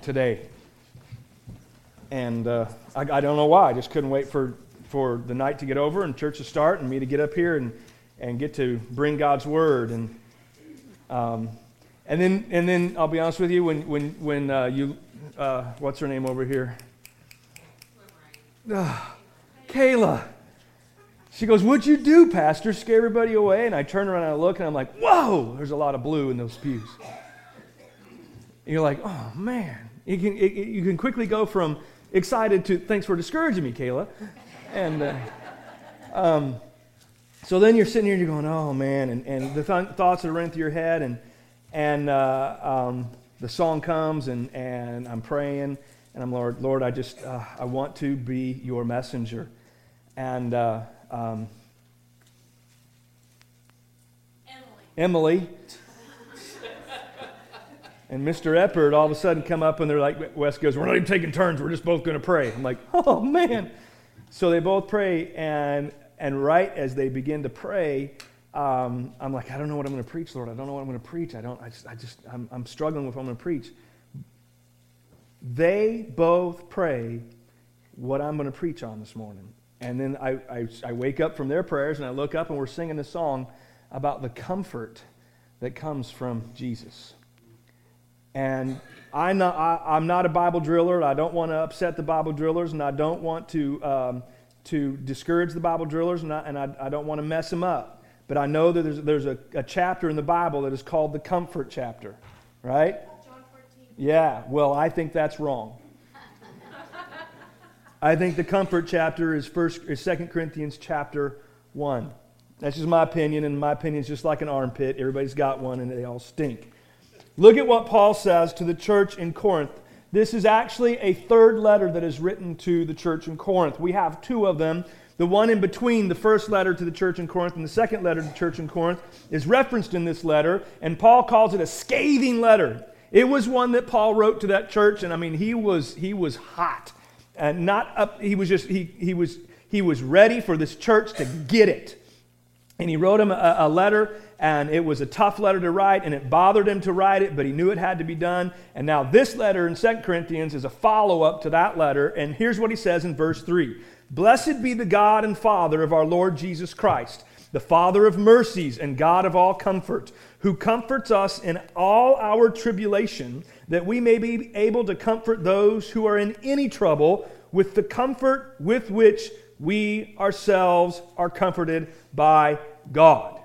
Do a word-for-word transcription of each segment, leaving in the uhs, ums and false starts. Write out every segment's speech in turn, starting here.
today. And uh, I, I don't know why. I just couldn't wait for, for the night to get over and church to start and me to get up here and, and get to bring God's Word. And um, and then and then I'll be honest with you, when when when uh, you uh, what's her name over here? Uh, Kayla. She goes, "What'd you do, Pastor? Scare everybody away?" And I turn around and I look and I'm like, "Whoa!" There's a lot of blue in those pews. And you're like, "Oh man!" You can it, you can quickly go from excited to "Thanks for discouraging me, Kayla," and uh, um, so then you're sitting here and you're going, "Oh man!" And and the th- thoughts that are running through your head, and and uh, um, the song comes, and and I'm praying, and I'm Lord, Lord, I just uh, I want to be your messenger, and. Uh, Um, Emily. Emily and Mister Eppert all of a sudden come up and they're like, Wes goes, "We're not even taking turns, we're just both going to pray." I'm like, "Oh man." So they both pray, and and right as they begin to pray, um, I'm like, "I don't know what I'm going to preach, Lord. I don't know what I'm going to preach. I don't, I just, I just I'm, I'm struggling with what I'm going to preach." They both pray what I'm going to preach on this morning. And then I, I, I wake up from their prayers and I look up and we're singing a song about the comfort that comes from Jesus. And I'm not, I, I'm not a Bible driller. I don't want to upset the Bible drillers, and I don't want to um, to discourage the Bible drillers, and I, and I, I don't want to mess them up. But I know that there's, there's a, a chapter in the Bible that is called the comfort chapter, right? John fourteen. Yeah, well, I think that's wrong. I think the comfort chapter is first is Second Corinthians chapter one. That's just my opinion, and my opinion is just like an armpit. Everybody's got one, and they all stink. Look at what Paul says to the church in Corinth. This is actually a third letter that is written to the church in Corinth. We have two of them. The one in between the first letter to the church in Corinth and the second letter to the church in Corinth is referenced in this letter, and Paul calls it a scathing letter. It was one that Paul wrote to that church, and I mean, he was he was hot. And not up, he was just, he he was he was ready for this church to get it. And he wrote him a, a letter, and it was a tough letter to write, and it bothered him to write it, but he knew it had to be done. And now this letter in Second Corinthians is a follow-up to that letter, and here's what he says in verse three. "Blessed be the God and Father of our Lord Jesus Christ, the Father of mercies and God of all comfort, who comforts us in all our tribulation, that we may be able to comfort those who are in any trouble with the comfort with which we ourselves are comforted by God."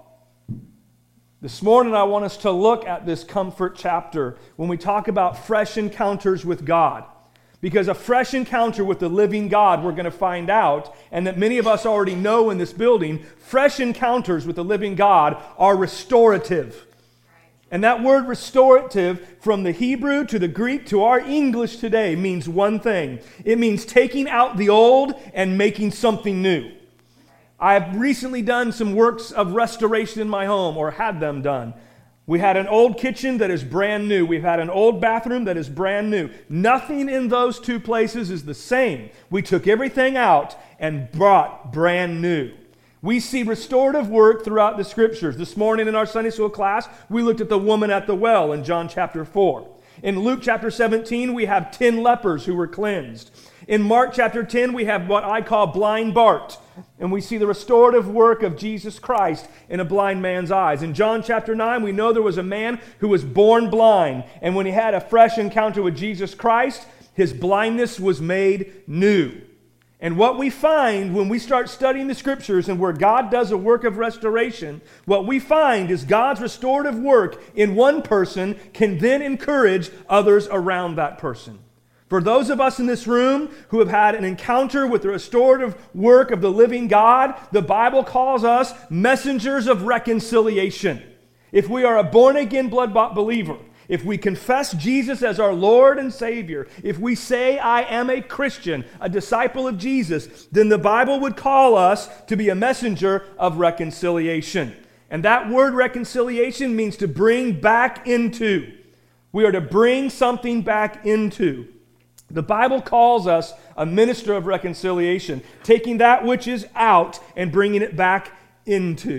This morning I want us to look at this comfort chapter when we talk about fresh encounters with God. Because a fresh encounter with the living God, we're going to find out, and that many of us already know in this building, fresh encounters with the living God are restorative. And that word restorative, from the Hebrew to the Greek to our English today, means one thing. It means taking out the old and making something new. I've recently done some works of restoration in my home, or had them done. We had an old kitchen that is brand new. We've had an old bathroom that is brand new. Nothing in those two places is the same. We took everything out and brought brand new. We see restorative work throughout the Scriptures. This morning in our Sunday school class, we looked at the woman at the well in John chapter four. In Luke chapter seventeen, we have ten lepers who were cleansed. In Mark chapter ten, we have what I call blind Bart, and we see the restorative work of Jesus Christ in a blind man's eyes. In John chapter nine, we know there was a man who was born blind, and when he had a fresh encounter with Jesus Christ, his blindness was made new. And what we find when we start studying the Scriptures and where God does a work of restoration, what we find is God's restorative work in one person can then encourage others around that person. For those of us in this room who have had an encounter with the restorative work of the living God, the Bible calls us messengers of reconciliation. If we are a born-again, blood-bought believer, if we confess Jesus as our Lord and Savior, if we say, "I am a Christian, a disciple of Jesus," then the Bible would call us to be a messenger of reconciliation. And that word reconciliation means to bring back into. We are to bring something back into. The Bible calls us a minister of reconciliation, taking that which is out and bringing it back into.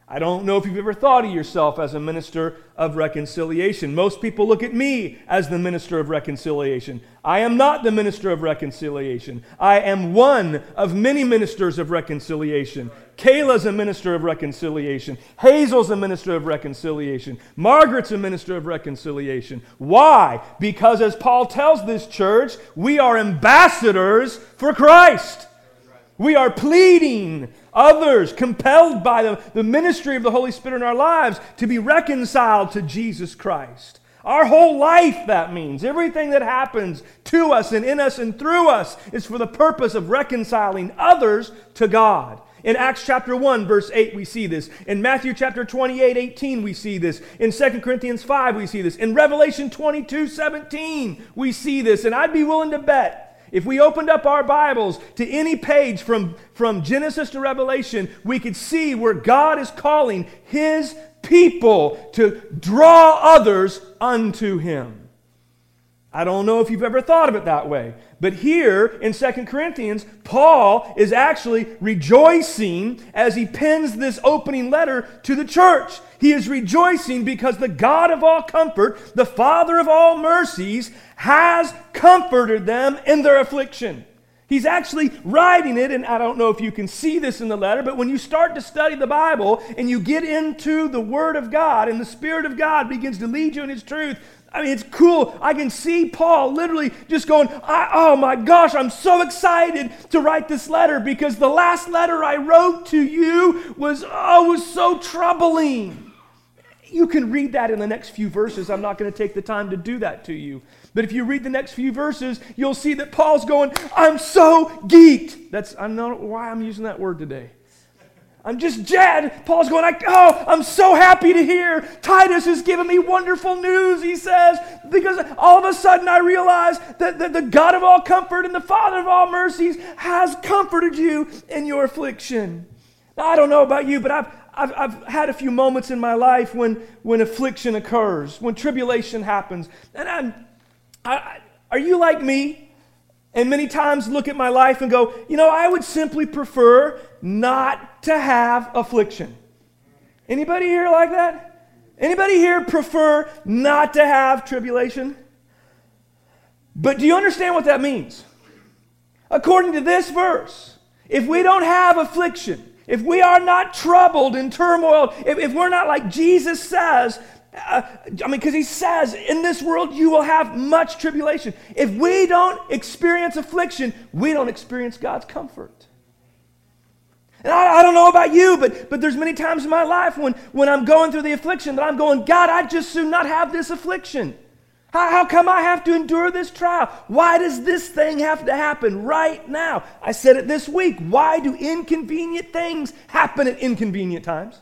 I don't know if you've ever thought of yourself as a minister of reconciliation. Most people look at me as the minister of reconciliation. I am not the minister of reconciliation. I am one of many ministers of reconciliation. Kayla's a minister of reconciliation. Hazel's a minister of reconciliation. Margaret's a minister of reconciliation. Why? Because as Paul tells this church, we are ambassadors for Christ. We are pleading others, compelled by the, the ministry of the Holy Spirit in our lives, to be reconciled to Jesus Christ. Our whole life, that means. Everything that happens to us and in us and through us is for the purpose of reconciling others to God. In Acts chapter one, verse eight, we see this. In Matthew chapter twenty-eight, eighteen, we see this. In Second Corinthians five, we see this. In Revelation twenty-two, seventeen, we see this. And I'd be willing to bet, if we opened up our Bibles to any page from, from Genesis to Revelation, we could see where God is calling His people to draw others unto Him. I don't know if you've ever thought of it that way, but here in Second Corinthians, Paul is actually rejoicing as he pens this opening letter to the church. He is rejoicing because the God of all comfort, the Father of all mercies, has comforted them in their affliction. He's actually writing it, and I don't know if you can see this in the letter, but when you start to study the Bible and you get into the Word of God and the Spirit of God begins to lead you in His truth, I mean, it's cool. I can see Paul literally just going, I, oh my gosh, I'm so excited to write this letter because the last letter I wrote to you was, oh, was so troubling. You can read that in the next few verses. I'm not going to take the time to do that to you. But if you read the next few verses, you'll see that Paul's going, I'm so geeked. That's, I don't know why I'm using that word today. I'm just jazzed. Paul's going, like, oh, I'm so happy to hear Titus has given me wonderful news, he says, because all of a sudden I realize that, that the God of all comfort and the Father of all mercies has comforted you in your affliction. Now, I don't know about you, but I've, I've, I've had a few moments in my life when, when affliction occurs, when tribulation happens. And I'm, I, are you like me? And many times look at my life and go, you know, I would simply prefer not to have affliction. Anybody here like that? Anybody here prefer not to have tribulation? But do you understand what that means? According to this verse, if we don't have affliction, if we are not troubled in turmoil, if, if we're not like Jesus says, Uh, I mean, because he says, in this world you will have much tribulation. If we don't experience affliction, we don't experience God's comfort. And I, I don't know about you, but, but there's many times in my life when, when I'm going through the affliction that I'm going, God, I'd just soon not have this affliction. How, how come I have to endure this trial? Why does this thing have to happen right now? I said it this week. Why do inconvenient things happen at inconvenient times?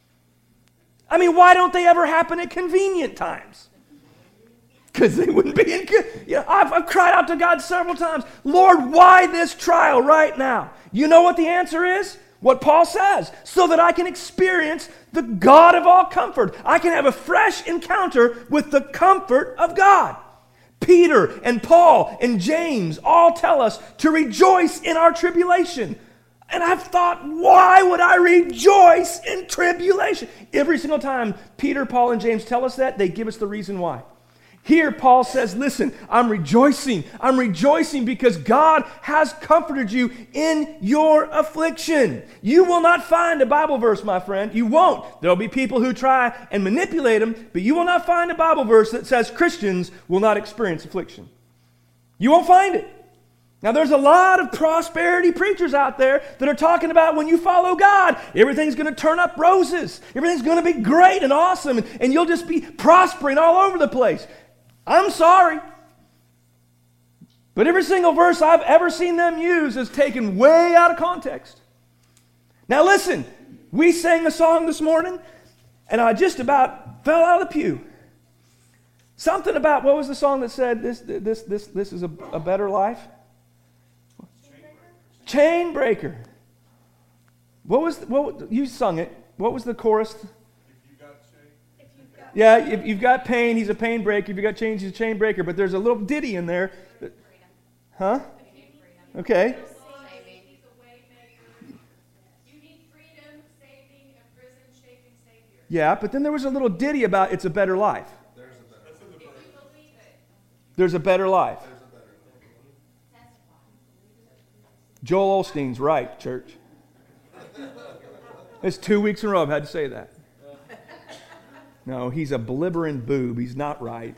I mean, why don't they ever happen at convenient times? Because they wouldn't be in. You know, I've, I've cried out to God several times, Lord, why this trial right now? You know what the answer is? What Paul says, so that I can experience the God of all comfort. I can have a fresh encounter with the comfort of God. Peter and Paul and James all tell us to rejoice in our tribulation. And I've thought, why would I rejoice in tribulation? Every single time Peter, Paul, and James tell us that, they give us the reason why. Here, Paul says, listen, I'm rejoicing. I'm rejoicing because God has comforted you in your affliction. You will not find a Bible verse, my friend. You won't. There'll be people who try and manipulate them, but you will not find a Bible verse that says Christians will not experience affliction. You won't find it. Now, there's a lot of prosperity preachers out there that are talking about when you follow God, everything's going to turn up roses. Everything's going to be great and awesome, and, and you'll just be prospering all over the place. I'm sorry. But every single verse I've ever seen them use is taken way out of context. Now, listen, we sang a song this morning, and I just about fell out of the pew. Something about, what was the song that said, this, this, this, this is a, a better life? Chain breaker. What was the, what you sung it? What was the chorus? If you got chain. If you've got yeah, if you've got pain, he's a pain breaker. If you've got chains, he's a chain breaker. But there's a little ditty in there. That, huh? Okay. Yeah, but then there was a little ditty about it's a better life. There's a better life. There's a better life. There's a better life. Joel Osteen's right, church. It's two weeks in a row I've had to say that. No, he's a blibbering boob. He's not right.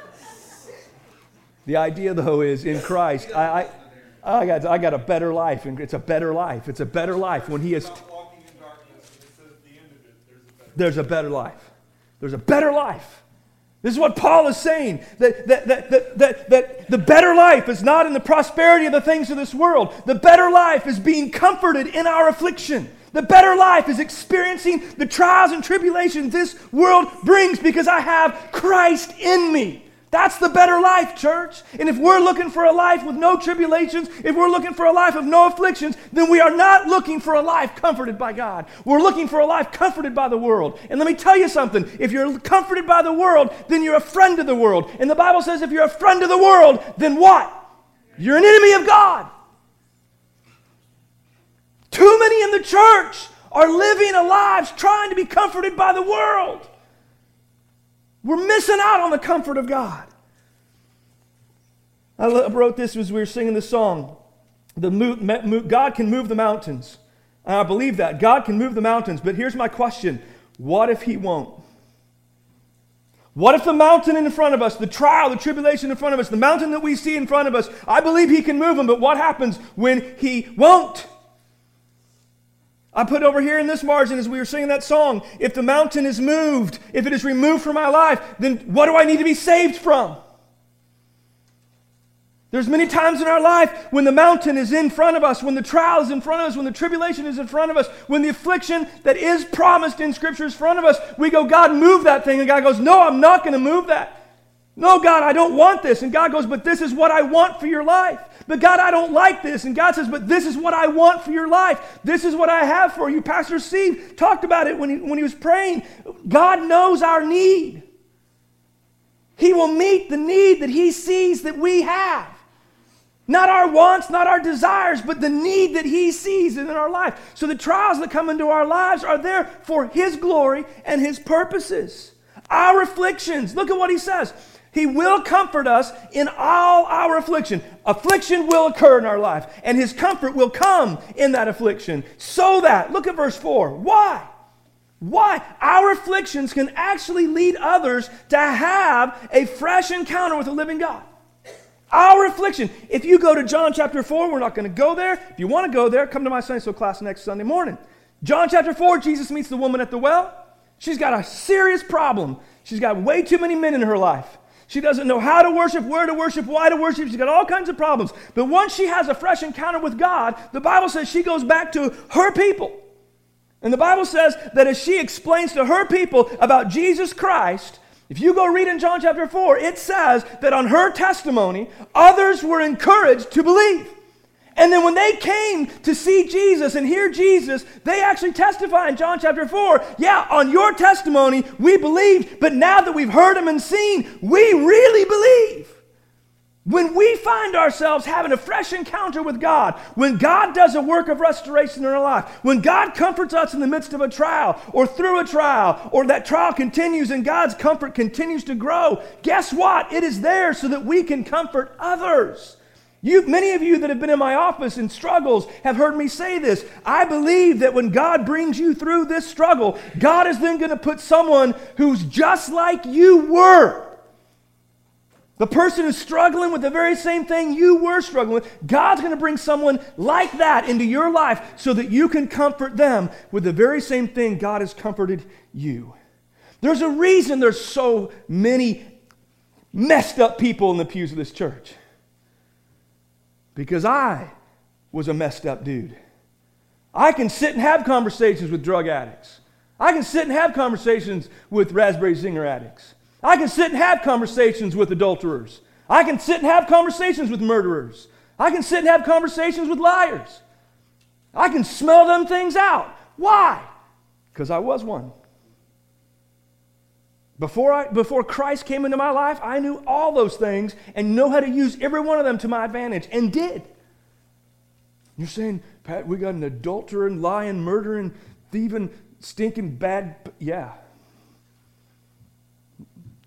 The idea, though, is in Christ, I, I, I, got, I got a better life, and it's a better life. It's a better life when He is. Walking in darkness, and it says at the end of it, There's there's a better a better life. There's a better life. This is what Paul is saying, that, that, that, that, that, that the better life is not in the prosperity of the things of this world. The better life is being comforted in our affliction. The better life is experiencing the trials and tribulations this world brings because I have Christ in me. That's the better life, church. And if we're looking for a life with no tribulations, if we're looking for a life of no afflictions, then we are not looking for a life comforted by God. We're looking for a life comforted by the world. And let me tell you something. If you're comforted by the world, then you're a friend of the world. And the Bible says if you're a friend of the world, then what? You're an enemy of God. Too many in the church are living lives trying to be comforted by the world. We're missing out on the comfort of God. I wrote this as we were singing this song. The move, God can move the mountains. And I believe that. God can move the mountains. But here's my question. What if He won't? What if the mountain in front of us, the trial, the tribulation in front of us, the mountain that we see in front of us, I believe He can move them, but what happens when He won't? I put over here in this margin as we were singing that song, if the mountain is moved, if it is removed from my life, then what do I need to be saved from? There's many times in our life when the mountain is in front of us, when the trial is in front of us, when the tribulation is in front of us, when the affliction that is promised in Scripture is in front of us, we go, God, move that thing. And God goes, no, I'm not going to move that. No, God, I don't want this. And God goes, but this is what I want for your life. But God, I don't like this. And God says, but this is what I want for your life. This is what I have for you. Pastor Steve talked about it when he, when he was praying. God knows our need. He will meet the need that He sees that we have. Not our wants, not our desires, but the need that He sees in our life. So the trials that come into our lives are there for His glory and His purposes. Our afflictions, look at what He says. He will comfort us in all our affliction. Affliction will occur in our life, and His comfort will come in that affliction. So that, look at verse four. Why? Why? Our afflictions can actually lead others to have a fresh encounter with the living God. Our affliction. If you go to John chapter four, we're not going to go there. If you want to go there, come to my Sunday school class next Sunday morning. John chapter four, Jesus meets the woman at the well. She's got a serious problem. She's got way too many men in her life. She doesn't know how to worship, where to worship, why to worship. She's got all kinds of problems. But once she has a fresh encounter with God, the Bible says she goes back to her people. And the Bible says that as she explains to her people about Jesus Christ, if you go read in John chapter four, it says that on her testimony, others were encouraged to believe. And then when they came to see Jesus and hear Jesus, they actually testify in John chapter four, yeah, on your testimony, we believed, but now that we've heard Him and seen, we really believe. When we find ourselves having a fresh encounter with God, when God does a work of restoration in our life, when God comforts us in the midst of a trial or through a trial, or that trial continues and God's comfort continues to grow, guess what? It is there so that we can comfort others. You, many of you that have been in my office in struggles have heard me say this. I believe that when God brings you through this struggle, God is then going to put someone who's just like you were. The person who's struggling with the very same thing you were struggling with, God's going to bring someone like that into your life so that you can comfort them with the very same thing God has comforted you. There's a reason there's so many messed up people in the pews of this church. Because I was a messed up dude. I can sit and have conversations with drug addicts. I can sit and have conversations with raspberry zinger addicts. I can sit and have conversations with adulterers. I can sit and have conversations with murderers. I can sit and have conversations with liars. I can smell them things out. Why? Because I was one. Before, I, before Christ came into my life, I knew all those things and know how to use every one of them to my advantage, and did. You're saying, Pat, we got an adulterer and lying, murdering, thieving, stinking bad... Yeah,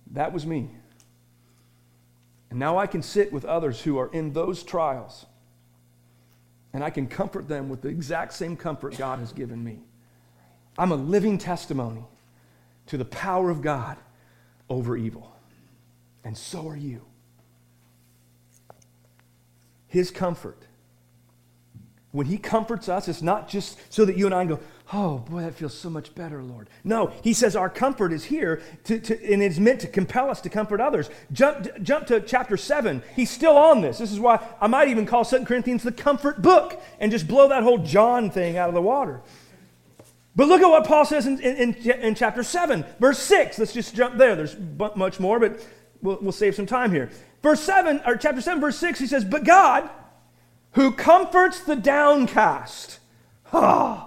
That was me. And now I can sit with others who are in those trials, and I can comfort them with the exact same comfort God has given me. I'm a living testimony to the power of God over evil. And so are you. His comfort. When He comforts us, it's not just so that you and I can go, oh, boy, that feels so much better, Lord. No, He says our comfort is here, to, to, and it's meant to compel us to comfort others. Jump, jump to chapter seven. He's still on this. This is why I might even call Second Corinthians the comfort book and just blow that whole John thing out of the water. But look at what Paul says in, in, in chapter seven, verse six. Let's just jump there. There's much more, but we'll, we'll save some time here. Verse seven, or chapter seven, verse six, he says, but God, who comforts the downcast. Ah.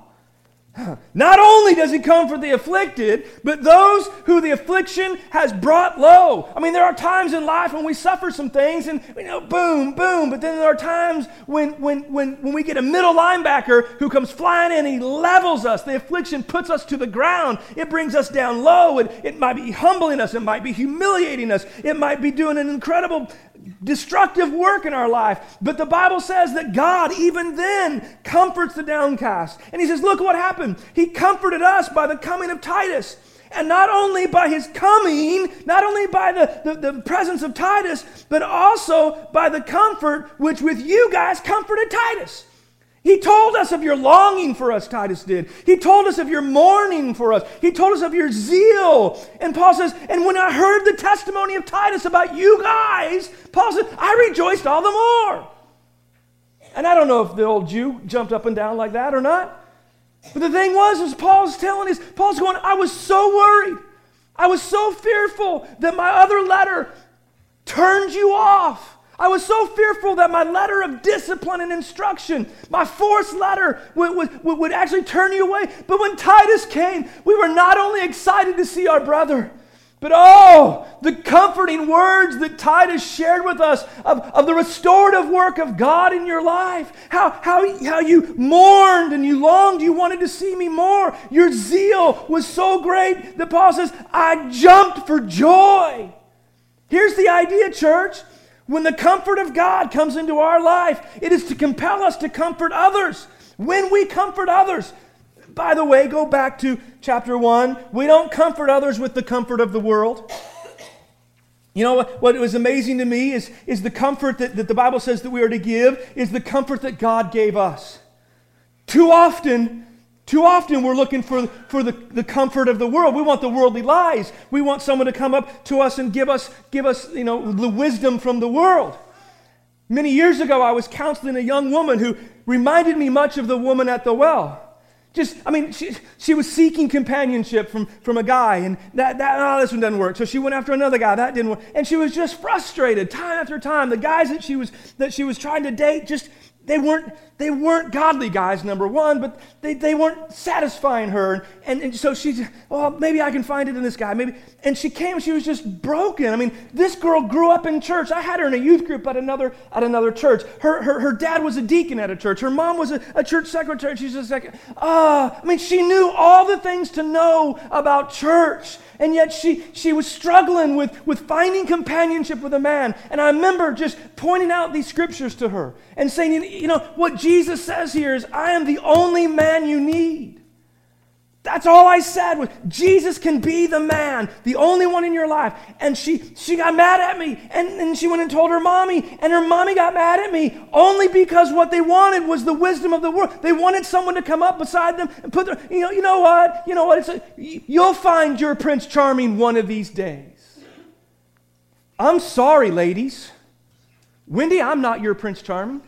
Not only does He comfort the afflicted, but those who the affliction has brought low. I mean, there are times in life when we suffer some things and, you know, boom, boom. But then there are times when, when, when, when we get a middle linebacker who comes flying in, he levels us. The affliction puts us to the ground. It brings us down low. It, it might be humbling us. It might be humiliating us. It might be doing an incredible destructive work in our life. But the Bible says that God, even then, comforts the downcast. And He says, look what happened. He comforted us by the coming of Titus. And not only by his coming, not only by the, the, the presence of Titus, but also by the comfort which with you guys comforted Titus. He told us of your longing for us, Titus did. He told us of your mourning for us. He told us of your zeal. And Paul says, and when I heard the testimony of Titus about you guys, Paul said, I rejoiced all the more. And I don't know if the old Jew jumped up and down like that or not. But the thing was, is Paul's telling us, Paul's going, I was so worried. I was so fearful that my other letter turned you off. I was so fearful that my letter of discipline and instruction, my fourth letter, would, would, would actually turn you away. But when Titus came, we were not only excited to see our brother, but oh, the comforting words that Titus shared with us of, of the restorative work of God in your life. How, how, how you mourned and you longed, you wanted to see me more. Your zeal was so great that Paul says, I jumped for joy. Here's the idea, church. When the comfort of God comes into our life, it is to compel us to comfort others. When we comfort others, by the way, go back to chapter one. We don't comfort others with the comfort of the world. You know, what, what was amazing to me is, is the comfort that, that the Bible says that we are to give is the comfort that God gave us. Too often, too often we're looking for, for the, the comfort of the world. We want the worldly lies. We want someone to come up to us and give us, give us, you know, the wisdom from the world. Many years ago, I was counseling a young woman who reminded me much of the woman at the well. Just, I mean, she, she was seeking companionship from, from a guy, and that, that, oh, this one doesn't work. So she went after another guy, that didn't work. And she was just frustrated time after time. The guys that she was, that she was trying to date, just, they weren't, they weren't godly guys, number one, but they, they weren't satisfying her. And, and so she, well, maybe I can find it in this guy. Maybe. And she came, she was just broken. I mean, this girl grew up in church. I had her in a youth group at another at another church. Her her, her dad was a deacon at a church. Her mom was a, a church secretary. She's just like, ah, I mean, she knew all the things to know about church. And yet she, she was struggling with, with finding companionship with a man. And I remember just pointing out these scriptures to her and saying, you know, what Jesus says here is, I am the only man you need. That's all I said was, Jesus can be the man, the only one in your life. And she, she got mad at me. And, and she went and told her mommy. And her mommy got mad at me only because what they wanted was the wisdom of the world. They wanted someone to come up beside them and put their, you know, you know what? You know what? It's a, you'll find your Prince Charming one of these days. I'm sorry, ladies. Wendy, I'm not your Prince Charming.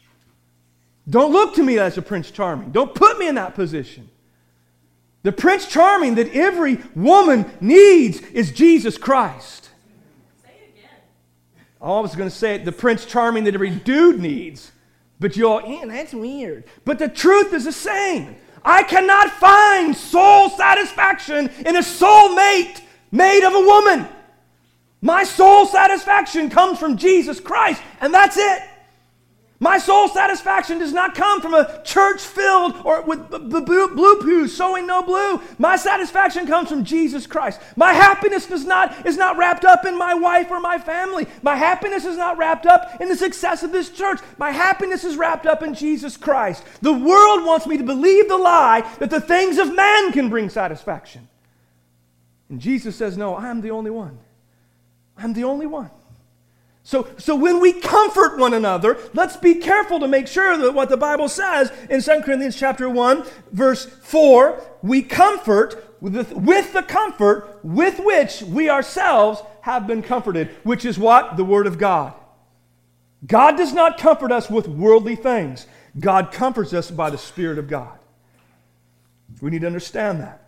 Don't look to me as a Prince Charming. Don't put me in that position. The Prince Charming that every woman needs is Jesus Christ. Say it again. Oh, I was going to say it, the Prince Charming that every dude needs. But you all, yeah, that's weird. But the truth is the same. I cannot find soul satisfaction in a soul mate made of a woman. My soul satisfaction comes from Jesus Christ, and that's it. My soul satisfaction does not come from a church filled or with b- b- blue pews sowing no blue. My satisfaction comes from Jesus Christ. My happiness does not, is not wrapped up in my wife or my family. My happiness is not wrapped up in the success of this church. My happiness is wrapped up in Jesus Christ. The world wants me to believe the lie that the things of man can bring satisfaction. And Jesus says, no, I'm the only one. I'm the only one. So, so when we comfort one another, let's be careful to make sure that what the Bible says in Second Corinthians chapter one, verse four, we comfort with the, with the comfort with which we ourselves have been comforted, which is what? The Word of God. God does not comfort us with worldly things. God comforts us by the Spirit of God. We need to understand that.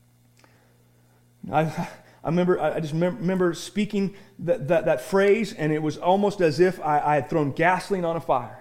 I... I remember, I just remember speaking that, that, that phrase, and it was almost as if I, I had thrown gasoline on a fire.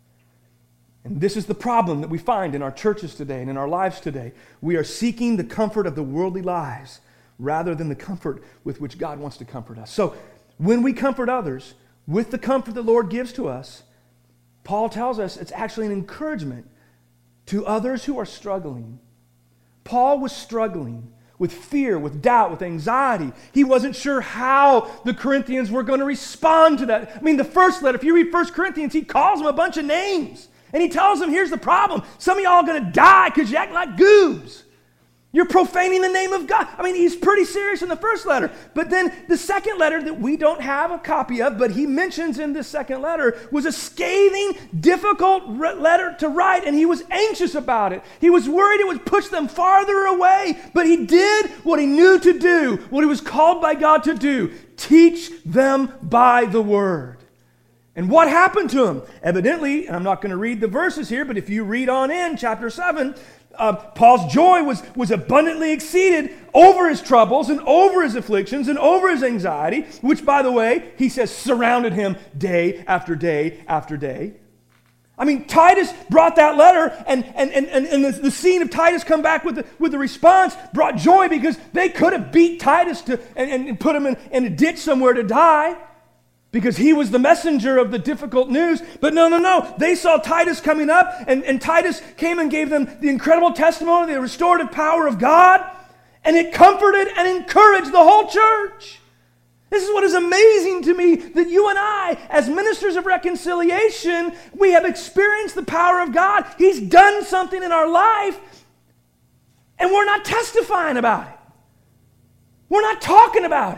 And this is the problem that we find in our churches today and in our lives today. We are seeking the comfort of the worldly lives rather than the comfort with which God wants to comfort us. So when we comfort others with the comfort the Lord gives to us, Paul tells us it's actually an encouragement to others who are struggling. Paul was struggling with fear, with doubt, with anxiety. He wasn't sure how the Corinthians were going to respond to that. I mean, the first letter, if you read First Corinthians, he calls them a bunch of names. And he tells them, here's the problem. Some of y'all are going to die because you act like goobs. You're profaning the name of God. I mean, he's pretty serious in the first letter. But then the second letter that we don't have a copy of, but he mentions in this second letter, was a scathing, difficult letter to write, and he was anxious about it. He was worried it would push them farther away, but he did what he knew to do, what he was called by God to do, teach them by the Word. And what happened to him? Evidently, and I'm not going to read the verses here, but if you read on in chapter seven, Uh, Paul's joy was, was abundantly exceeded over his troubles and over his afflictions and over his anxiety, which, by the way, he says surrounded him day after day after day. I mean, Titus brought that letter, and, and, and, and, and the, the scene of Titus come back with the, with the response brought joy, because they could have beat Titus to, and, and put him in, in a ditch somewhere to die, because he was the messenger of the difficult news. But no, no, no. They saw Titus coming up, and, and Titus came and gave them the incredible testimony, the restorative power of God, and it comforted and encouraged the whole church. This is what is amazing to me, that you and I, as ministers of reconciliation, we have experienced the power of God. He's done something in our life, and we're not testifying about it. We're not talking about it.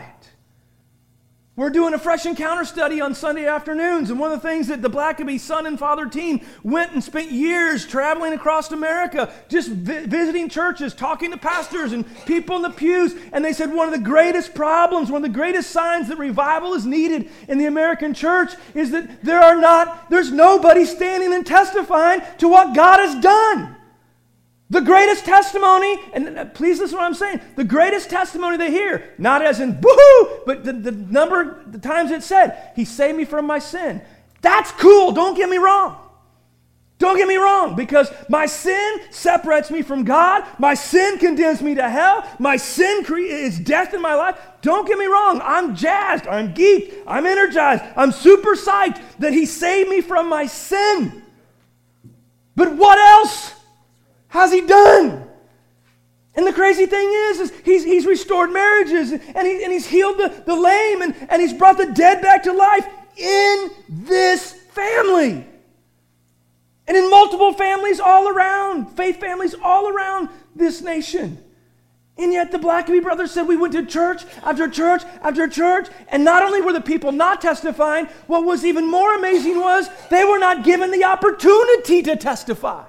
We're doing a Fresh Encounter study on Sunday afternoons, and one of the things that the Blackaby son and father team went and spent years traveling across America, just vi- visiting churches, talking to pastors and people in the pews, and they said one of the greatest problems, one of the greatest signs that revival is needed in the American church is that there are not, there's nobody standing and testifying to what God has done. The greatest testimony, and please listen to what I'm saying, the greatest testimony they hear, not as in boo-hoo, but the, the number of times it said, He saved me from my sin. That's cool, don't get me wrong. Don't get me wrong, because my sin separates me from God. My sin condemns me to hell. My sin cre- is death in my life. Don't get me wrong, I'm jazzed, I'm geeked, I'm energized, I'm super psyched that He saved me from my sin. But what else has He done? And the crazy thing is, is he's, he's restored marriages, and, he, and He's healed the, the lame, and, and He's brought the dead back to life in this family. And in multiple families all around, faith families all around this nation. And yet the Blackaby brothers said we went to church after church after church, and not only were the people not testifying, what was even more amazing was they were not given the opportunity to testify.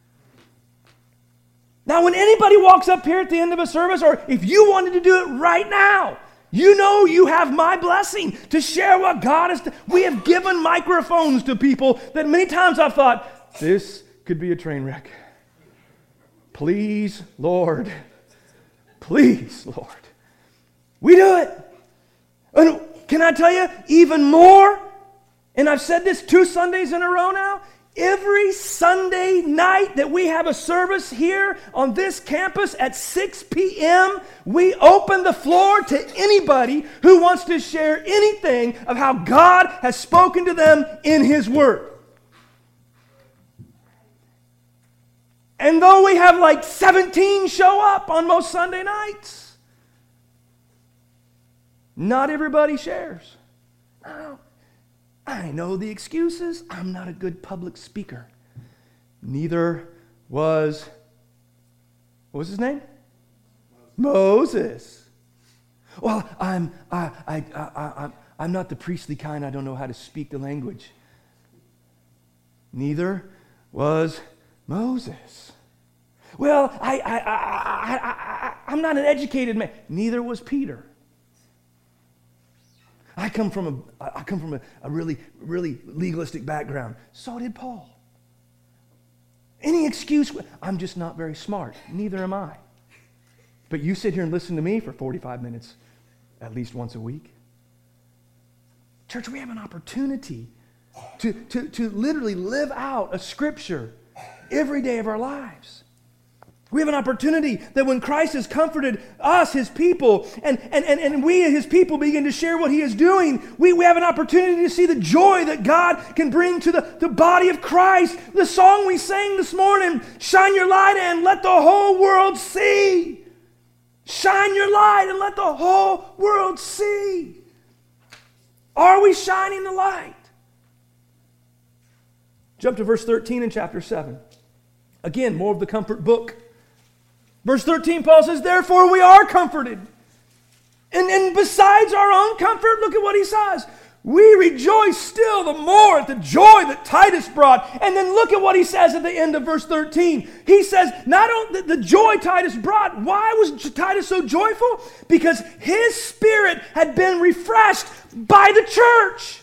Now, when anybody walks up here at the end of a service, or if you wanted to do it right now, you know you have my blessing to share what God has done. We have given microphones to people that many times I've thought, this could be a train wreck. Please, Lord. Please, Lord. We do it. And can I tell you, even more, and I've said this two Sundays in a row now, every Sunday night that we have a service here on this campus at six p.m., we open the floor to anybody who wants to share anything of how God has spoken to them in His Word. And though we have like seventeen show up on most Sunday nights, not everybody shares. Now, I know the excuses. I'm not a good public speaker. Neither was, what was his name? Moses. Well, I'm I I I I'm I'm not the priestly kind. I don't know how to speak the language. Neither was Moses. Well, I I I I, I, I I'm not an educated man. Neither was Peter. I come from a I come from a, a really really legalistic background. So did Paul. Any excuse? I'm just not very smart. Neither am I. But you sit here and listen to me for forty-five minutes, at least once a week. Church, we have an opportunity to, to, to literally live out a scripture every day of our lives. We have an opportunity that when Christ has comforted us, His people, and, and, and, and we, His people, begin to share what He is doing, we, we have an opportunity to see the joy that God can bring to the, the body of Christ. The song we sang this morning, shine your light and let the whole world see. Shine your light and let the whole world see. Are we shining the light? Jump to verse thirteen in chapter seven. Again, more of the comfort book. Verse thirteen, Paul says, therefore we are comforted. And, and besides our own comfort, look at what he says. We rejoice still the more at the joy that Titus brought. And then look at what he says at the end of verse thirteen. He says, not only the joy Titus brought, why was Titus so joyful? Because his spirit had been refreshed by the church.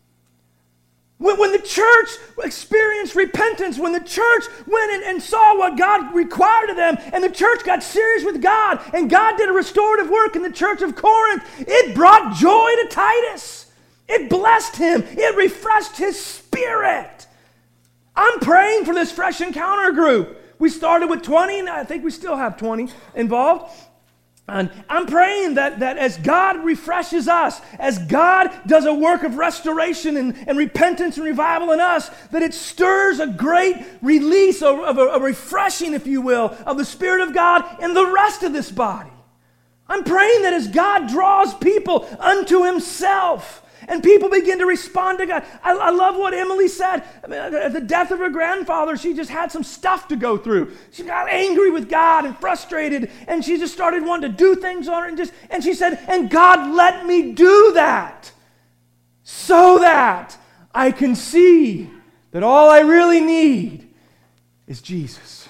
When, when the church experienced repentance, when the church went and, and saw what God required of them, and the church got serious with God, and God did a restorative work in the church of Corinth, it brought joy to Titus. It blessed him. It refreshed his spirit. I'm praying for this Fresh Encounter group. We started with twenty, and I think we still have twenty involved. And I'm praying that, that as God refreshes us, as God does a work of restoration and, and repentance and revival in us, that it stirs a great release of, of a, a refreshing, if you will, of the Spirit of God in the rest of this body. I'm praying that as God draws people unto Himself, and people begin to respond to God. I, I love what Emily said. I mean, at the death of her grandfather, she just had some stuff to go through. She got angry with God and frustrated, and she just started wanting to do things on her. And, just, and she said, and God let me do that so that I can see that all I really need is Jesus.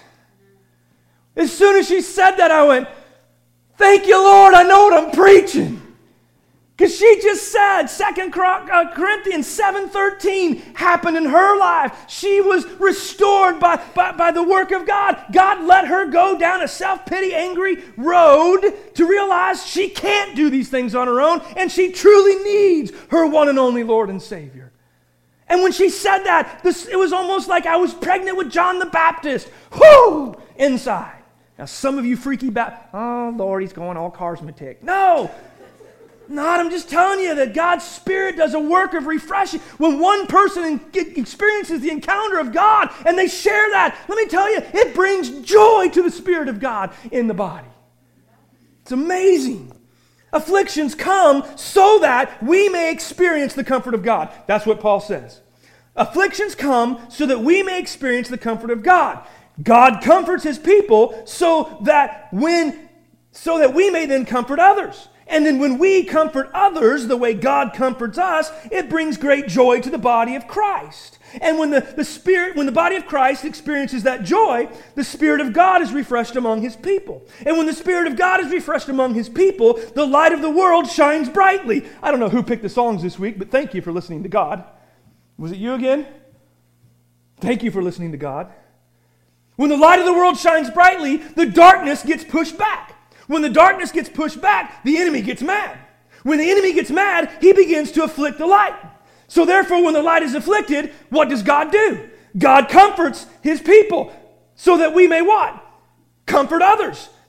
As soon as she said that, I went, thank you, Lord, I know what I'm preaching. Because she just said, Second Corinthians seven thirteen happened in her life. She was restored by, by, by the work of God. God let her go down a self-pity, angry road to realize she can't do these things on her own, and she truly needs her one and only Lord and Savior. And when she said that, this, it was almost like I was pregnant with John the Baptist. Whoo! Inside. Now, some of you freaky Baptists, oh, Lord, he's going all charismatic. No! Not, I'm just telling you that God's Spirit does a work of refreshing. When one person experiences the encounter of God and they share that, let me tell you, it brings joy to the Spirit of God in the body. It's amazing. Afflictions come so that we may experience the comfort of God. That's what Paul says. Afflictions come so that we may experience the comfort of God. God comforts His people so that when, so that we may then comfort others. And then when we comfort others the way God comforts us, it brings great joy to the body of Christ. And when the, the Spirit, when the body of Christ experiences that joy, the Spirit of God is refreshed among His people. And when the Spirit of God is refreshed among His people, the light of the world shines brightly. I don't know who picked the songs this week, but thank you for listening to God. Was it you again? Thank you for listening to God. When the light of the world shines brightly, the darkness gets pushed back. When the darkness gets pushed back, the enemy gets mad. When the enemy gets mad, he begins to afflict the light. So therefore, when the light is afflicted, what does God do? God comforts His people so that we may what? Comfort others.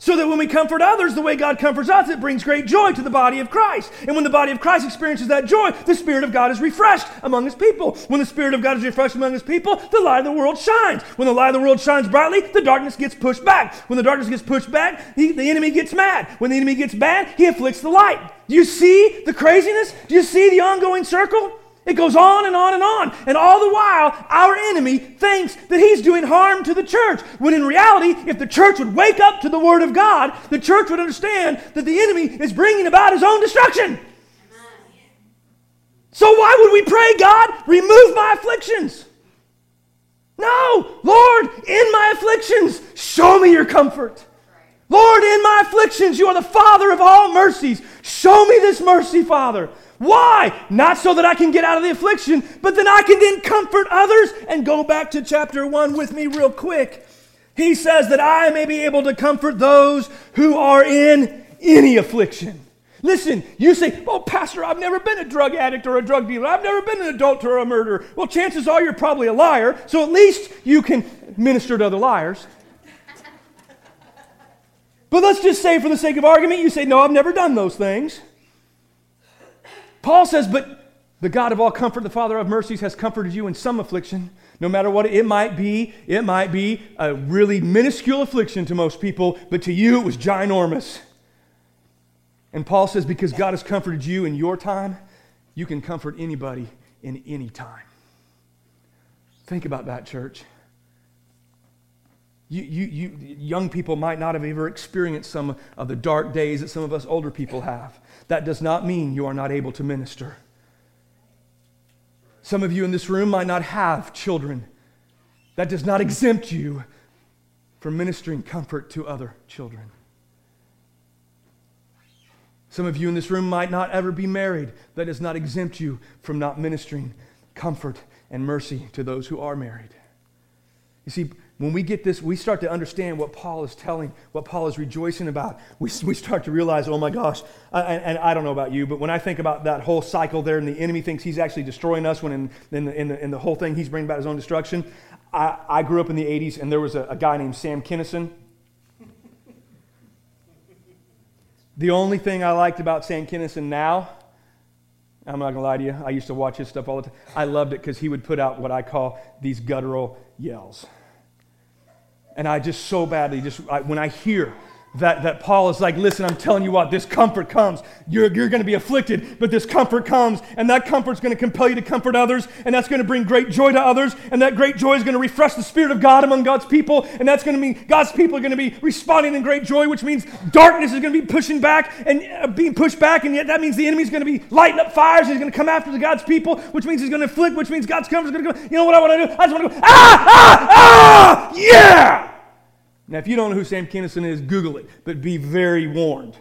So that when we comfort others the way God comforts us, it brings great joy to the body of Christ. And when the body of Christ experiences that joy, the Spirit of God is refreshed among His people. When the Spirit of God is refreshed among His people, the light of the world shines. When the light of the world shines brightly, the darkness gets pushed back. When the darkness gets pushed back, he, the enemy gets mad. When the enemy gets mad, he afflicts the light. Do you see the craziness? Do you see the ongoing circle? It goes on and on and on. And all the while, our enemy thinks that he's doing harm to the church. When in reality, if the church would wake up to the Word of God, the church would understand that the enemy is bringing about his own destruction. So why would we pray, God, remove my afflictions? No, Lord, in my afflictions, show me your comfort. Lord, in my afflictions, you are the Father of all mercies. Show me this mercy, Father. Why? Not so that I can get out of the affliction, but then I can then comfort others. And go back to chapter one with me real quick. He says that I may be able to comfort those who are in any affliction. Listen, you say, oh, Pastor, I've never been a drug addict or a drug dealer. I've never been an adulterer or a murderer. Well, chances are you're probably a liar, so at least you can minister to other liars. But let's just say, for the sake of argument, you say, no, I've never done those things. Paul says, but the God of all comfort, the Father of mercies, has comforted you in some affliction, no matter what it might be. It might be a really minuscule affliction to most people, but to you it was ginormous. And Paul says, because God has comforted you in your time, you can comfort anybody in any time. Think about that, church. You, you, you young people might not have ever experienced some of the dark days that some of us older people have. That does not mean you are not able to minister. Some of you in this room might not have children. That does not exempt you from ministering comfort to other children. Some of you in this room might not ever be married. That does not exempt you from not ministering comfort and mercy to those who are married. You see, when we get this, we start to understand what Paul is telling, what Paul is rejoicing about. We, we start to realize, oh my gosh, I, and, and I don't know about you, but when I think about that whole cycle there and the enemy thinks he's actually destroying us when in, in, the, in, the, in the whole thing he's bringing about his own destruction. I, I grew up in the eighties and there was a, a guy named Sam Kinison. The only thing I liked about Sam Kinison now, I'm not going to lie to you, I used to watch his stuff all the time. I loved it because he would put out what I call these guttural yells. And I just so badly, just I, when I hear that, that Paul is like, listen, I'm telling you what, this comfort comes. You're, you're going to be afflicted, but this comfort comes. And that comfort's going to compel you to comfort others. And that's going to bring great joy to others. And that great joy is going to refresh the Spirit of God among God's people. And that's going to mean God's people are going to be responding in great joy, which means darkness is going to be pushing back and uh, being pushed back. And yet that means the enemy's going to be lighting up fires. And he's going to come after the God's people, which means he's going to afflict, which means God's comfort is going to go. You know what I want to do? I just want to go, ah, ah, ah, yeah! Now, if you don't know who Sam Kinison is, Google it, but be very warned.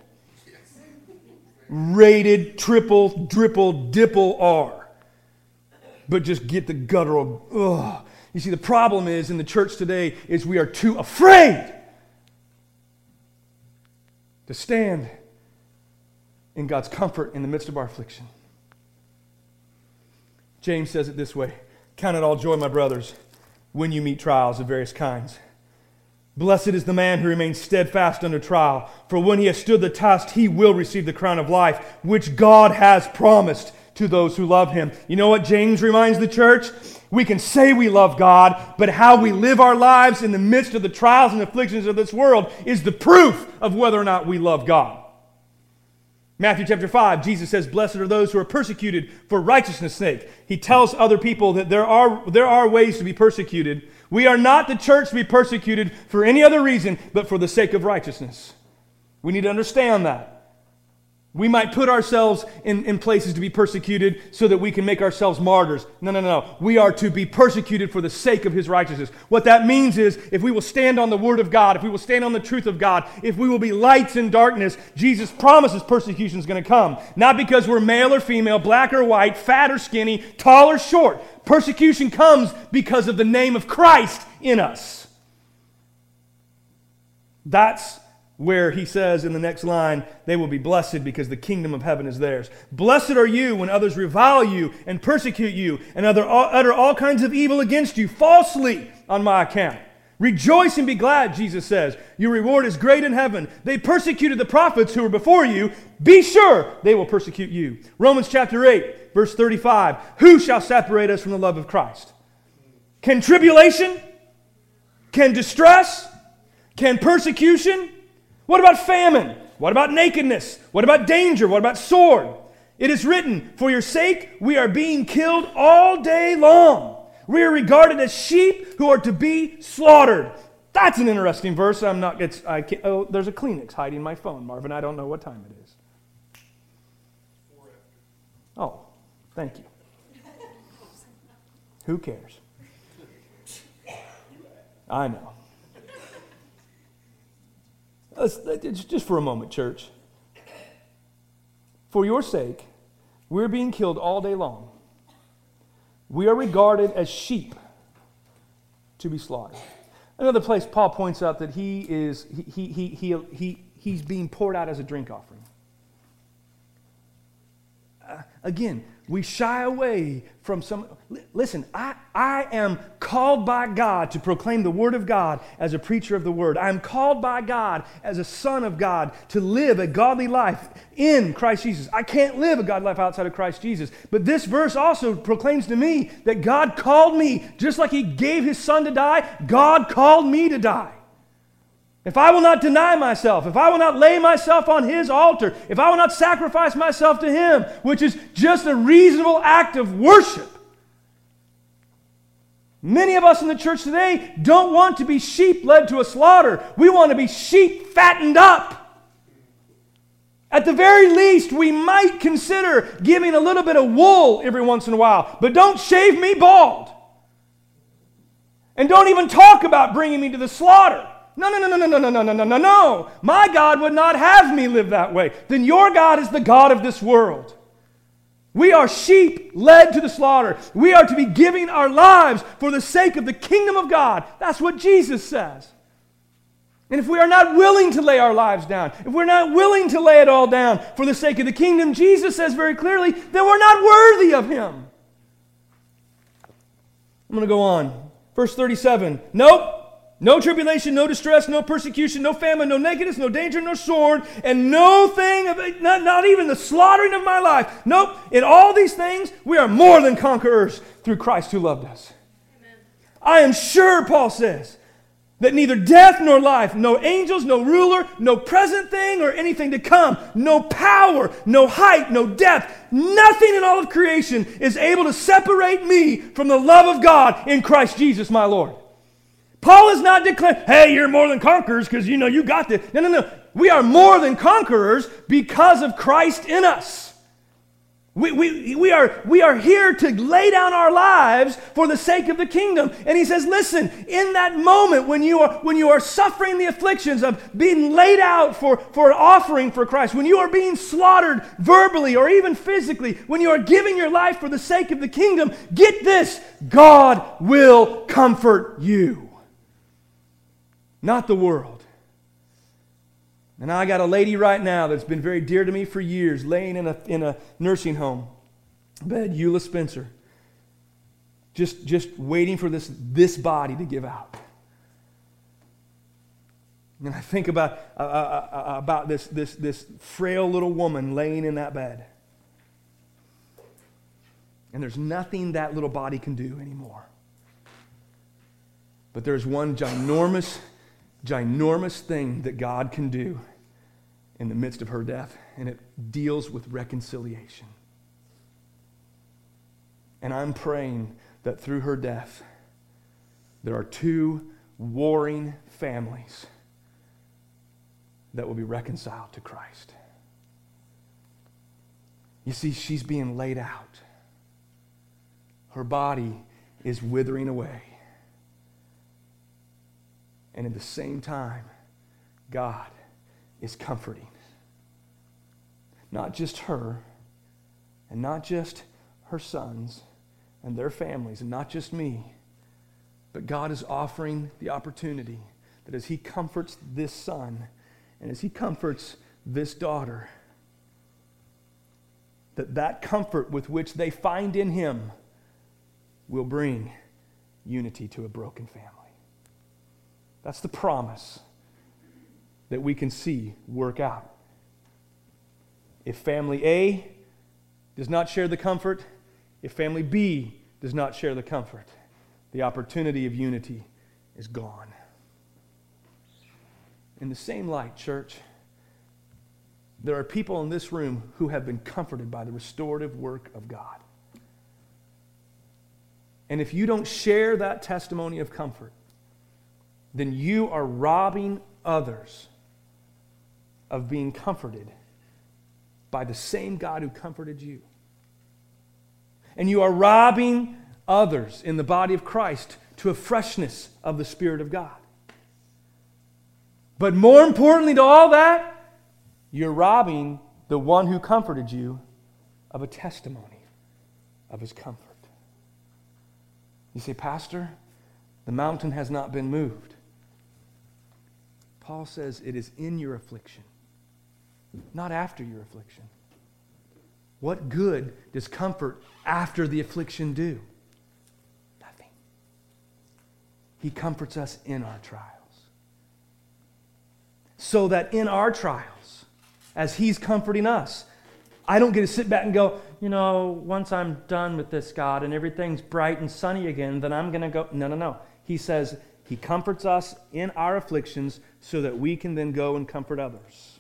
Rated triple, dripple, dipple R. But just get the guttural, ugh. You see, the problem is in the church today is we are too afraid to stand in God's comfort in the midst of our affliction. James says it this way, count it all joy, my brothers, when you meet trials of various kinds. Blessed is the man who remains steadfast under trial, for when he has stood the test, he will receive the crown of life, which God has promised to those who love him. You know what James reminds the church? We can say we love God, but how we live our lives in the midst of the trials and afflictions of this world is the proof of whether or not we love God. Matthew chapter five, Jesus says, blessed are those who are persecuted for righteousness' sake. He tells other people that there are, there are ways to be persecuted. We are not the church to be persecuted for any other reason but for the sake of righteousness. We need to understand that. We might put ourselves in, in places to be persecuted so that we can make ourselves martyrs. No, no, no, no. We are to be persecuted for the sake of His righteousness. What that means is if we will stand on the Word of God, if we will stand on the truth of God, if we will be lights in darkness, Jesus promises persecution is going to come. Not because we're male or female, black or white, fat or skinny, tall or short. Persecution comes because of the name of Christ in us. That's where he says in the next line, they will be blessed because the kingdom of heaven is theirs. Blessed are you when others revile you and persecute you and utter all, utter all kinds of evil against you falsely on my account. Rejoice and be glad, Jesus says. Your reward is great in heaven. They persecuted the prophets who were before you. Be sure they will persecute you. Romans chapter eight, verse thirty-five. Who shall separate us from the love of Christ? Can tribulation? Can distress? Can persecution? What about famine? What about nakedness? What about danger? What about sword? It is written, for your sake we are being killed all day long. We are regarded as sheep who are to be slaughtered. That's an interesting verse. I'm not. It's. I can't. Oh, there's a Kleenex hiding my phone, Marvin. I don't know what time it is. Oh, thank you. Who cares? I know. Let's, let's, just for a moment, church. For your sake, we're being killed all day long. We are regarded as sheep to be slaughtered. Another place, Paul points out that he is he he he he, he he's being poured out as a drink offering. Uh, again, we shy away from some. Listen, I, I am called by God to proclaim the Word of God as a preacher of the Word. I am called by God as a son of God to live a godly life in Christ Jesus. I can't live a godly life outside of Christ Jesus. But this verse also proclaims to me that God called me, just like He gave His Son to die, God called me to die. If I will not deny myself, if I will not lay myself on His altar, if I will not sacrifice myself to Him, which is just a reasonable act of worship. Many of us in the church today don't want to be sheep led to a slaughter. We want to be sheep fattened up. At the very least, we might consider giving a little bit of wool every once in a while, but don't shave me bald. And don't even talk about bringing me to the slaughter. No, no, no, no, no, no, no, no, no, no, no. My God would not have me live that way. Then your God is the God of this world. We are sheep led to the slaughter. We are to be giving our lives for the sake of the kingdom of God. That's what Jesus says. And if we are not willing to lay our lives down, if we're not willing to lay it all down for the sake of the kingdom, Jesus says very clearly that we're not worthy of Him. I'm going to go on. Verse thirty-seven. Nope. No tribulation, no distress, no persecution, no famine, no nakedness, no danger, no sword, and no thing, of it, not, not even the slaughtering of my life. Nope. In all these things, we are more than conquerors through Christ who loved us. Amen. I am sure, Paul says, that neither death nor life, no angels, no ruler, no present thing or anything to come, no power, no height, no depth, nothing in all of creation is able to separate me from the love of God in Christ Jesus my Lord. Paul is not declaring, hey, you're more than conquerors because, you know, you got this. No, no, no. We are more than conquerors because of Christ in us. We, we, we, are, we are here to lay down our lives for the sake of the kingdom. And he says, listen, in that moment when you are, when you are suffering the afflictions of being laid out for, for an offering for Christ, when you are being slaughtered verbally or even physically, when you are giving your life for the sake of the kingdom, get this, God will comfort you. Not the world. And I got a lady right now that's been very dear to me for years, laying in a, in a nursing home bed, Eula Spencer, just, just waiting for this, this body to give out. And I think about, uh, uh, uh, about this, this, this frail little woman laying in that bed. And there's nothing that little body can do anymore. But there's one ginormous ginormous thing that God can do in the midst of her death, and it deals with reconciliation. And I'm praying that through her death, there are two warring families that will be reconciled to Christ. You see, she's being laid out. Her body is withering away. And at the same time, God is comforting. Not just her, and not just her sons and their families, and not just me, but God is offering the opportunity that as He comforts this son, and as He comforts this daughter, that that comfort with which they find in Him will bring unity to a broken family. That's the promise that we can see work out. If family A does not share the comfort, if family B does not share the comfort, the opportunity of unity is gone. In the same light, church, there are people in this room who have been comforted by the restorative work of God. And if you don't share that testimony of comfort, then you are robbing others of being comforted by the same God who comforted you. And you are robbing others in the body of Christ to a freshness of the Spirit of God. But more importantly to all that, you're robbing the one who comforted you of a testimony of his comfort. You say, Pastor, the mountain has not been moved. Paul says it is in your affliction, not after your affliction. What good does comfort after the affliction do? Nothing. He comforts us in our trials. So that in our trials, as He's comforting us, I don't get to sit back and go, you know, once I'm done with this, God, and everything's bright and sunny again, then I'm going to go. No, no, no. He says He comforts us in our afflictions so that we can then go and comfort others.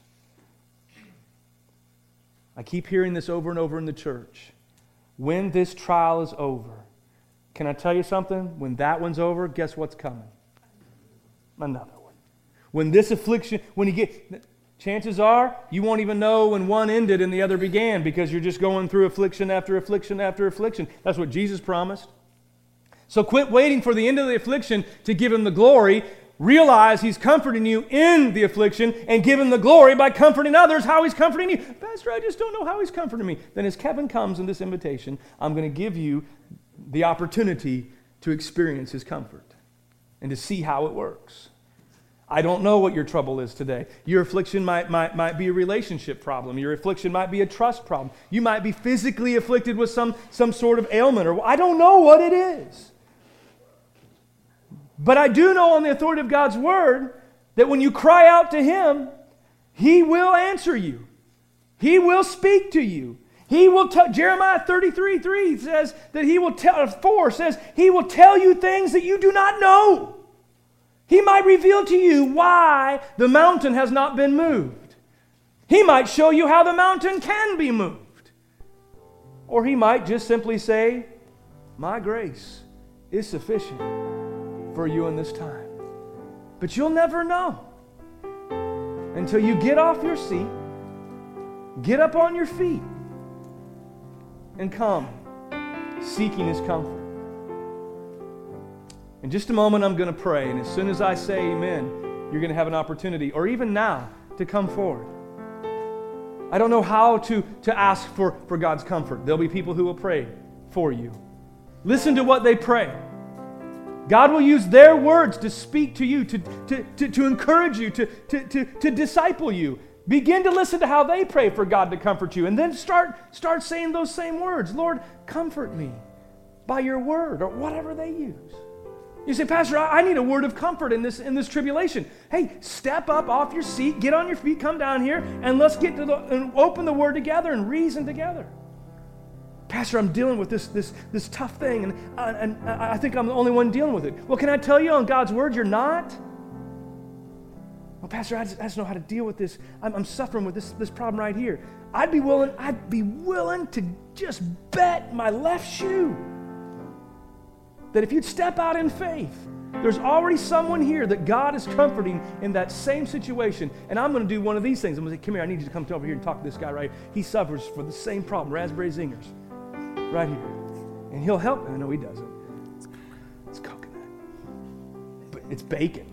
I keep hearing this over and over in the church. When this trial is over, can I tell you something? When that one's over, guess what's coming? Another one. When this affliction, when you get, chances are you won't even know when one ended and the other began because you're just going through affliction after affliction after affliction. That's what Jesus promised. So quit waiting for the end of the affliction to give Him the glory. Realize He's comforting you in the affliction and give Him the glory by comforting others how He's comforting you. Pastor, I just don't know how He's comforting me. Then as Kevin comes in this invitation, I'm going to give you the opportunity to experience His comfort and to see how it works. I don't know what your trouble is today. Your affliction might, might, might be a relationship problem. Your affliction might be a trust problem. You might be physically afflicted with some, some sort of ailment, or I don't know what it is. But I do know on the authority of God's Word that when you cry out to Him, He will answer you. He will speak to you. He will tell, Jeremiah thirty-three three says that He will tell, four says, He will tell you things that you do not know. He might reveal to you why the mountain has not been moved. He might show you how the mountain can be moved. Or He might just simply say, my grace is sufficient for you in this time. But you'll never know until you get off your seat, get up on your feet, and come seeking His comfort. In just a moment, I'm going to pray, and as soon as I say amen, you're going to have an opportunity, or even now, to come forward. I don't know how to, to ask for, for God's comfort. There'll be people who will pray for you. Listen to what they pray. God will use their words to speak to you, to, to, to, to encourage you, to, to, to, to disciple you. Begin to listen to how they pray for God to comfort you, and then start, start saying those same words. Lord, comfort me by your word, or whatever they use. You say, Pastor, I need a word of comfort in this in this tribulation. Hey, step up off your seat, get on your feet, come down here, and let's get to the and open the Word together and reason together. Pastor, I'm dealing with this this this tough thing, and, uh, and I think I'm the only one dealing with it. Well, can I tell you on God's Word, you're not? Well, Pastor, I just, I just know how to deal with this. I'm, I'm suffering with this this problem right here. I'd be willing. I'd be willing to just bet my left shoe that if you'd step out in faith, there's already someone here that God is comforting in that same situation. And I'm going to do one of these things. I'm going to say, come here, I need you to come over here and talk to this guy right here. He suffers for the same problem, raspberry zingers, right here. And he'll help. I know he doesn't. It's, it's coconut. But it's bacon.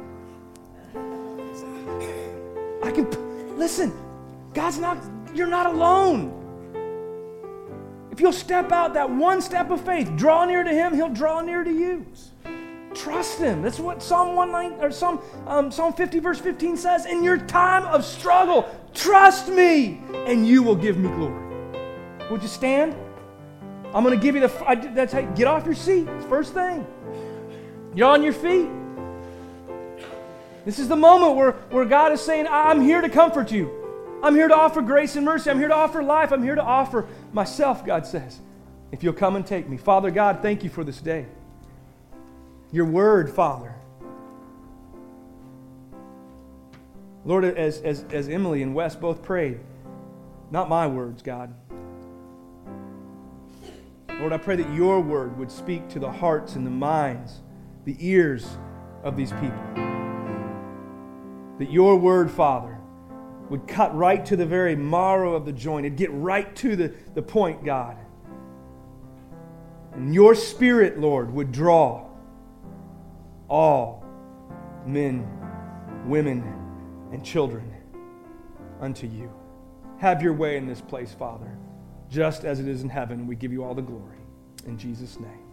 I can, listen, God's not, you're not alone. If you'll step out that one step of faith, draw near to Him, He'll draw near to you. Trust Him. That's what Psalm one nineteen or Psalm um, Psalm fifty verse fifteen says. In your time of struggle, trust me, and you will give me glory. Would you stand? I'm going to give you the. I, that's how, get off your seat. It's first thing. You're on your feet. This is the moment where, where God is saying, I'm here to comfort you. I'm here to offer grace and mercy. I'm here to offer life. I'm here to offer myself, God says, if you'll come and take me. Father God, thank you for this day. Your word, Father. Lord, as, as, as Emily and Wes both prayed, not my words, God. Lord, I pray that your word would speak to the hearts and the minds, the ears of these people. That your word, Father, would cut right to the very marrow of the joint. It'd get right to the, the point, God. And your Spirit, Lord, would draw all men, women, and children unto you. Have your way in this place, Father, just as it is in heaven. We give you all the glory. In Jesus' name.